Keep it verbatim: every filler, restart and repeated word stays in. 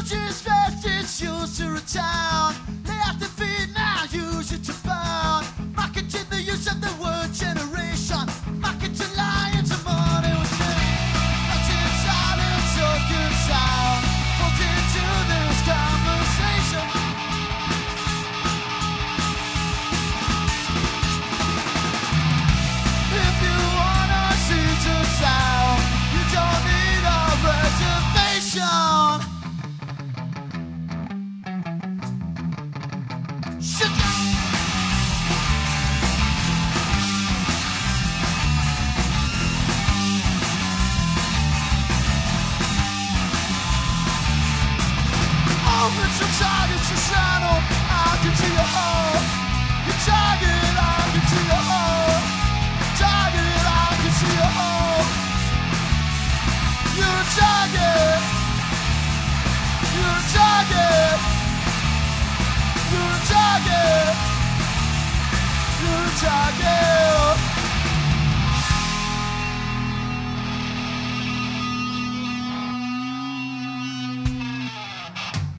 Future's fast, it's yours to return. Lay off the feet now, use it to burn. Marketing the use of the word generation. Marketing lions and money was sin. Not in silence or good sound. Put into this conversation. If you wanna see the sound, you don't need a reservation. Shit. Oh, it's your target, it's your channel. I can see your heart. Your target, I can see your heart. Target, I can see your heart. You're a target. You're a target. You're a target. You're a target.